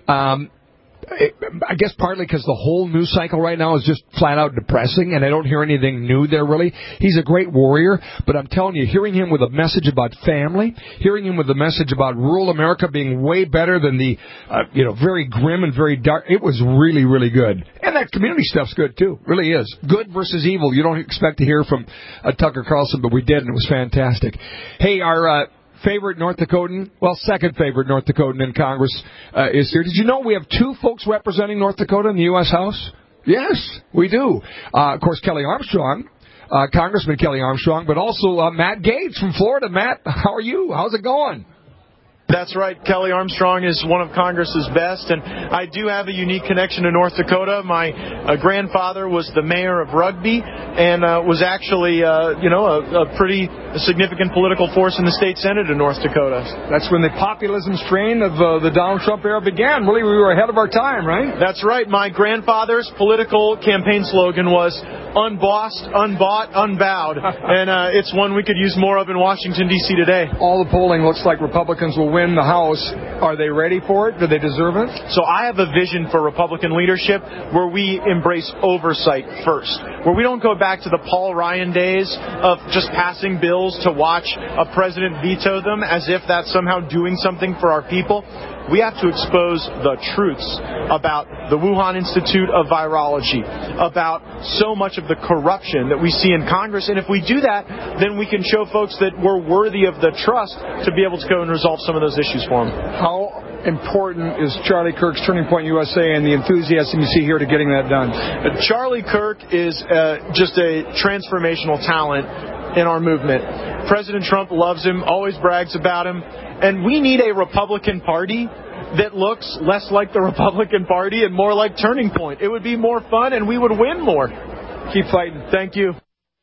I guess partly because the whole news cycle right now is just flat out depressing, and I don't hear anything new there really. He's a great warrior, but I'm telling you, hearing him with a message about family, hearing him with a message about rural America being way better than the very grim and very dark, it was really, really good. And that community stuff's good too, really is. Good versus evil. You don't expect to hear from Tucker Carlson, but we did, and it was fantastic. Hey, our favorite North Dakotan, second favorite North Dakotan in Congress is here. Did you know we have 2 folks representing North Dakota in the U.S. House? Yes, we do. Of course, Kelly Armstrong, Congressman Kelly Armstrong, but also Matt Gaetz from Florida. Matt, how are you? How's it going? That's right. Kelly Armstrong is one of Congress's best, and I do have a unique connection to North Dakota. My grandfather was the mayor of Rugby and was actually, a pretty significant political force in the state Senate in North Dakota. That's when the populism strain of the Donald Trump era began. Really, we were ahead of our time, right? That's right. My grandfather's political campaign slogan was unbossed, unbought, unbowed, and it's one we could use more of in Washington, D.C. today. All the polling looks like Republicans will win the House. Are they ready for it? Do they deserve it? So I have a vision for Republican leadership where we embrace oversight first, where we don't go back to the Paul Ryan days of just passing bills to watch a president veto them as if that's somehow doing something for our people. We have to expose the truths about the Wuhan Institute of Virology, about so much of the corruption that we see in Congress. And if we do that, then we can show folks that we're worthy of the trust to be able to go and resolve some of those issues for them. How important is Charlie Kirk's Turning Point USA and the enthusiasm you see here to getting that done? Charlie Kirk is just a transformational talent in our movement. President Trump loves him, always brags about him, and we need a Republican Party that looks less like the Republican Party and more like Turning Point. It would be more fun, and we would win more. Keep fighting. Thank you.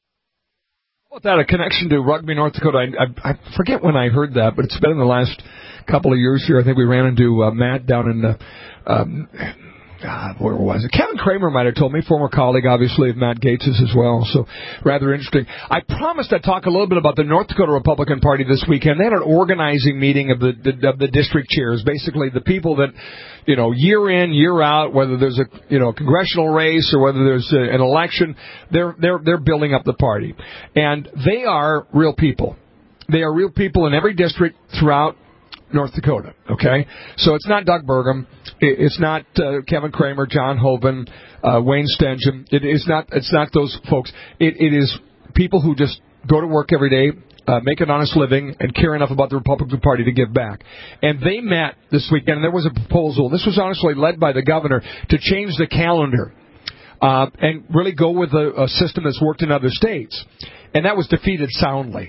Without a connection to Rugby, North Dakota, I forget when I heard that, but it's been in the last couple of years here. I think we ran into Matt down in where was it? Kevin Kramer might have told me, former colleague, obviously, of Matt Gaetz's as well. So rather interesting. I promised I'd talk a little bit about the North Dakota Republican Party this weekend. They had an organizing meeting of the district chairs, basically the people that, year in, year out, whether there's a congressional race or whether there's an election, they're building up the party, and they are real people. They are real people in every district throughout North Dakota, okay? So it's not Doug Burgum. It's not Kevin Kramer, John Hoeven, Wayne Stengham. It's not those folks. It is people who just go to work every day, make an honest living, and care enough about the Republican Party to give back. And they met this weekend, and there was a proposal. This was honestly led by the governor to change the calendar and really go with a system that's worked in other states. And that was defeated soundly.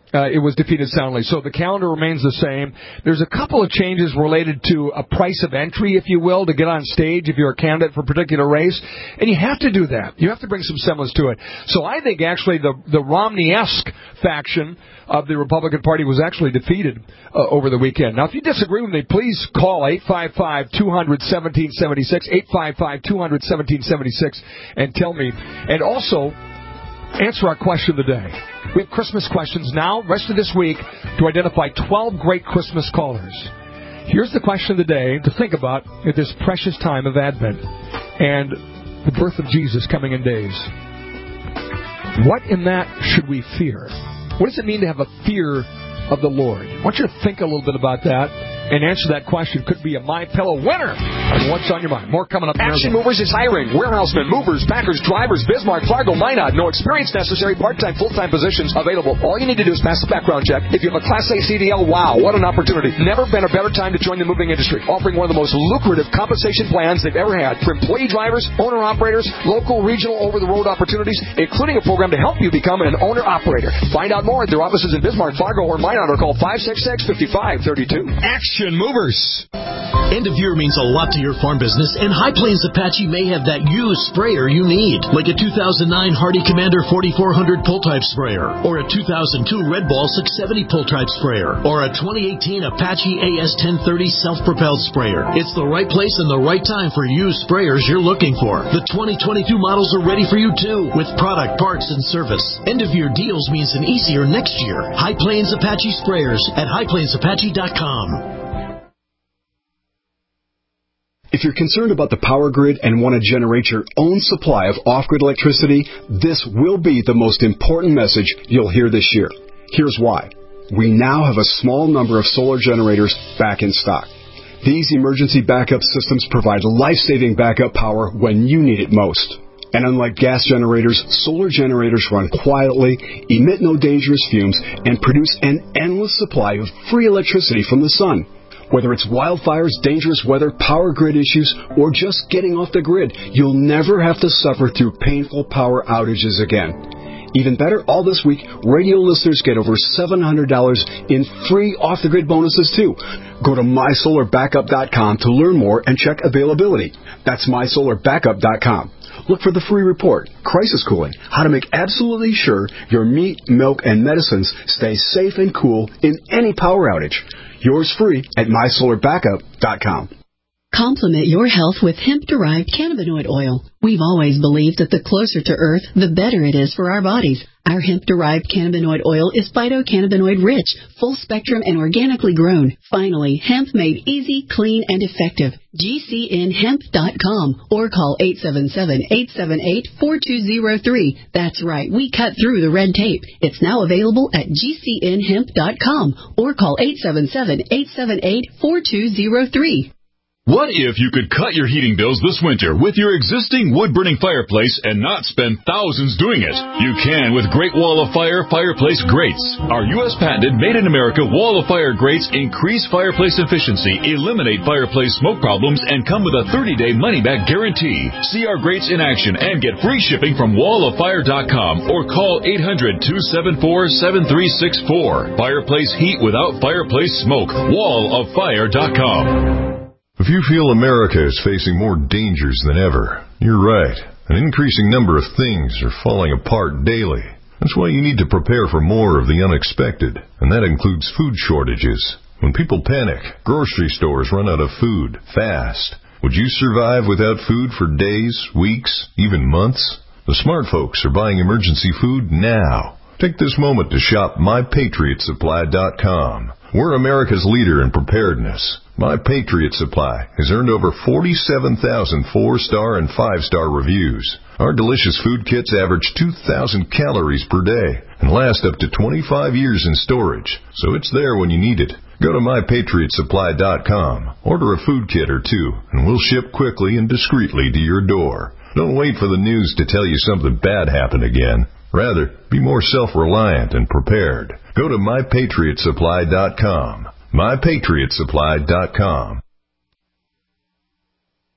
it was defeated soundly. So the calendar remains the same. There's a couple of changes related to a price of entry, if you will, to get on stage if you're a candidate for a particular race. And you have to do that. You have to bring some semblance to it. So I think actually the Romney-esque faction of the Republican Party was actually defeated over the weekend. Now, if you disagree with me, please call 855-200-1776, 855-200-1776, and tell me. And also, answer our question of the day. We have Christmas questions now, rest of this week, to identify 12 great Christmas callers. Here's the question of the day to think about at this precious time of Advent and the birth of Jesus coming in days. What in that should we fear? What does it mean to have a fear of the Lord? I want you to think a little bit about that and answer that question. Could be a MyPillow winner. And what's on your mind? More coming up. Action Movers is hiring warehousemen, movers, packers, drivers, Bismarck, Fargo, Minot. No experience necessary. Part-time, full-time positions available. All you need to do is pass the background check. If you have a Class A CDL, wow, what an opportunity. Never been a better time to join the moving industry. Offering one of the most lucrative compensation plans they've ever had. For employee drivers, owner-operators, local, regional, over-the-road opportunities, including a program to help you become an owner-operator. Find out more at their offices in Bismarck, Fargo, or Minot, or call 566-5532. Action Movers. End of year means a lot to your farm business, and High Plains Apache may have that used sprayer you need, like a 2009 Hardy Commander 4400 pull-type sprayer, or a 2002 Red Ball 670 pull-type sprayer, or a 2018 Apache AS1030 self-propelled sprayer. It's the right place and the right time for used sprayers you're looking for. The 2022 models are ready for you too, with product, parts, and service. End of year deals means an easier next year. High Plains Apache sprayers at highplainsapache.com. If you're concerned about the power grid and want to generate your own supply of off-grid electricity, this will be the most important message you'll hear this year. Here's why. We now have a small number of solar generators back in stock. These emergency backup systems provide life-saving backup power when you need it most. And unlike gas generators, solar generators run quietly, emit no dangerous fumes, and produce an endless supply of free electricity from the sun. Whether it's wildfires, dangerous weather, power grid issues, or just getting off the grid, you'll never have to suffer through painful power outages again. Even better, all this week, radio listeners get over $700 in free off-the-grid bonuses, too. Go to MySolarBackup.com to learn more and check availability. That's MySolarBackup.com. Look for the free report, Crisis Cooling, how to make absolutely sure your meat, milk, and medicines stay safe and cool in any power outage. Yours free at MySolarBackup.com. Complement your health with hemp-derived cannabinoid oil. We've always believed that the closer to Earth, the better it is for our bodies. Our hemp-derived cannabinoid oil is phytocannabinoid-rich, full-spectrum, and organically grown. Finally, hemp made easy, clean, and effective. GCNhemp.com or call 877-878-4203. That's right, we cut through the red tape. It's now available at GCNhemp.com or call 877-878-4203. What if you could cut your heating bills this winter with your existing wood-burning fireplace and not spend thousands doing it? You can with Great Wall of Fire fireplace grates. Our U.S. patented made-in-America Wall of Fire grates increase fireplace efficiency, eliminate fireplace smoke problems, and come with a 30-day money-back guarantee. See our grates in action and get free shipping from walloffire.com or call 800-274-7364. Fireplace heat without fireplace smoke. walloffire.com. If you feel America is facing more dangers than ever, you're right. An increasing number of things are falling apart daily. That's why you need to prepare for more of the unexpected, and that includes food shortages. When people panic, grocery stores run out of food fast. Would you survive without food for days, weeks, even months? The smart folks are buying emergency food now. Take this moment to shop MyPatriotSupply.com. We're America's leader in preparedness. My Patriot Supply has earned over 47,000 4-star and 5-star reviews. Our delicious food kits average 2,000 calories per day and last up to 25 years in storage, so it's there when you need it. Go to MyPatriotSupply.com, order a food kit or two, and we'll ship quickly and discreetly to your door. Don't wait for the news to tell you something bad happened again. Rather, be more self-reliant and prepared. Go to MyPatriotSupply.com. MyPatriotSupply.com.